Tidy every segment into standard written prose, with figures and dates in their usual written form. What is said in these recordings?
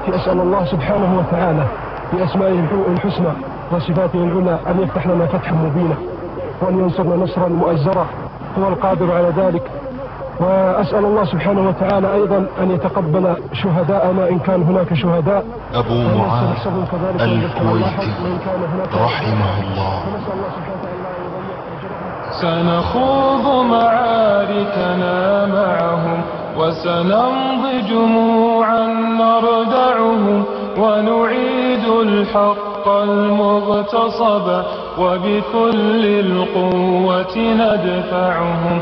التي أسأل الله سبحانه وتعالى بأسمائه الحسنى وصفاته العلى أن يفتح لنا فتحا مبينا وأن ينصرنا نصرا مؤزرا، هو القادر على ذلك. وأسأل الله سبحانه وتعالى أيضا أن يتقبل شهداءنا إن كان هناك شهداء. أبو معاذ الكويتي رحمه الله. سنخوض معاركنا معهم وسنمضي جموعا نردعهم ونعيد الحق المغتصب وبكل القوة ندفعهم.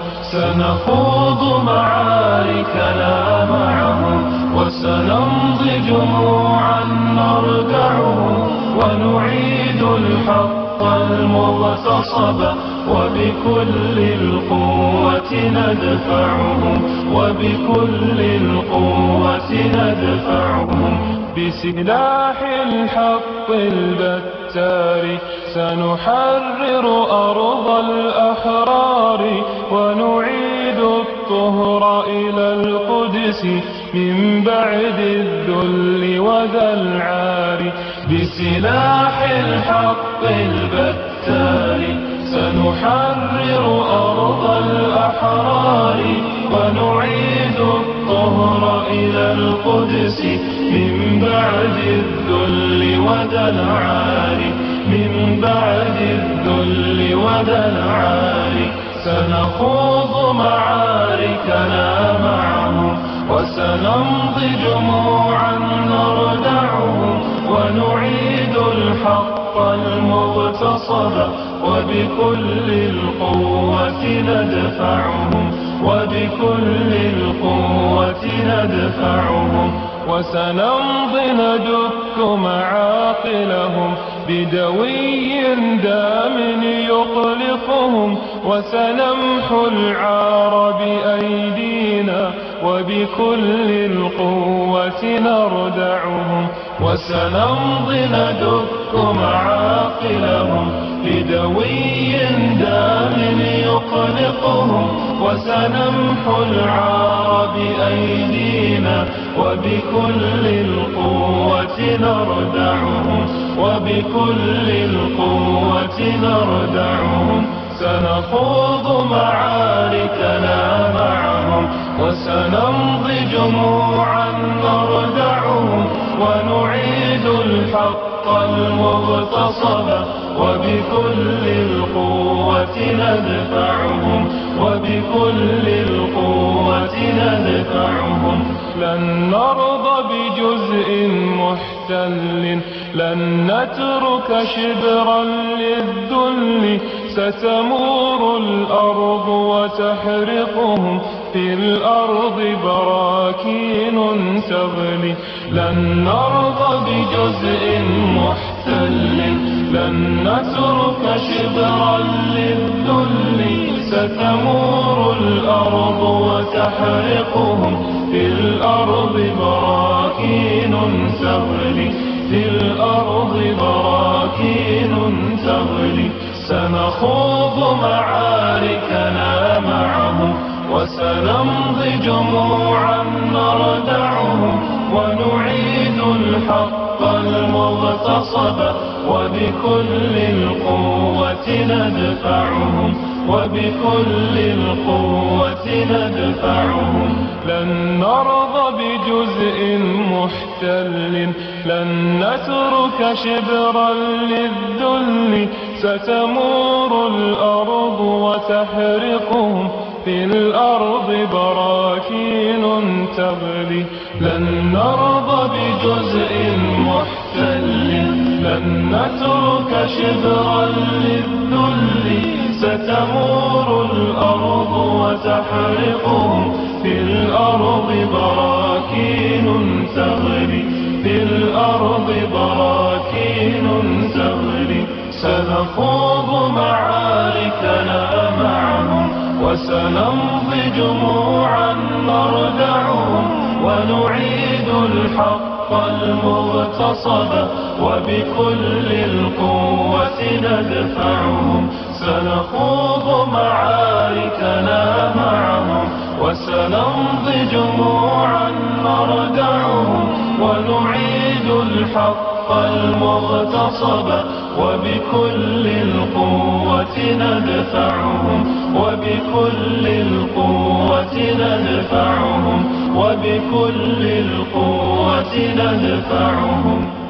سنخوض معاركنا معهم وسنمضي جموعا نردعهم ونعيد الحق المغتصب وبكل القوة ندفعهم وبكل القوة ندفعهم. بسلاح الحق البتار سنحرر أرض الأحرار ونعيد الطهر إلى القدس من بعد الذل وذا العار. بسلاح الحق البتار سنحرر أرض الأحرار ونعيد الطهر إلى القدس من بعد الذل وذا العار. من بعد الذل وذا العار. سنخوض معاركنا معهم وسنمضي جموعا نردعهم ونعيد الحق المغتصب وبكل القوة ندفعهم وبكل القوة ندفعهم. وسنمضي ندك معاقلهم بدوي دام يقلقهم وسنمحو العار بأيدينا وبكل القوة نردعهم. وسنمضي ندك معاقلهم بدوي دام يقلقهم وسنمحو العار بأيدينا وبكل القوة نردعهم وبكل القوة نردعهم. سنخوض معاركنا معهم وسنمضي جموعا نردعهم ونعيد الحق المغتصب وبكل القوة ندفعهم وبكل القوة ندفعهم. لن نرضى بجزء محتل لن نترك شبرا للذل ستمور الأرض وتحرقهم في الأرض براكين تغلي. لن نرضى بجزء محتل لن نترك شبرا للذل ستمور الأرض وتحرقهم في الأرض براكين تغلي. في الأرض براكين تغلي. سنخوض معاركنا معهم وسنمضي جموعا نردعهم ونعيد الحق المغتصب وبكل القوة ندفعهم وبكل القوة ندفعهم. لن نرضى بجزء محتل لن نترك شبرا للذل ستمور الأرض وتحرقهم في الأرض براكين تغلي. لن نرضى بجزء محتل لن نترك شبرا للذل ستمور الأرض وتحرقهم في الأرض براكين تغلي. في الأرض براكين تغلي. سنخوض معاركنا معهم وسنمضي جموعا نردعهم ونعيد الحق المغتصب وبكل القوة ندفعهم. سنخوض معاركنا معهم وسنمضي جموعا نردعهم ونعيد الحق المغتصب وبكل القوة ندفعهم وبكل القوة ندفعهم وبكل القوة ندفعهم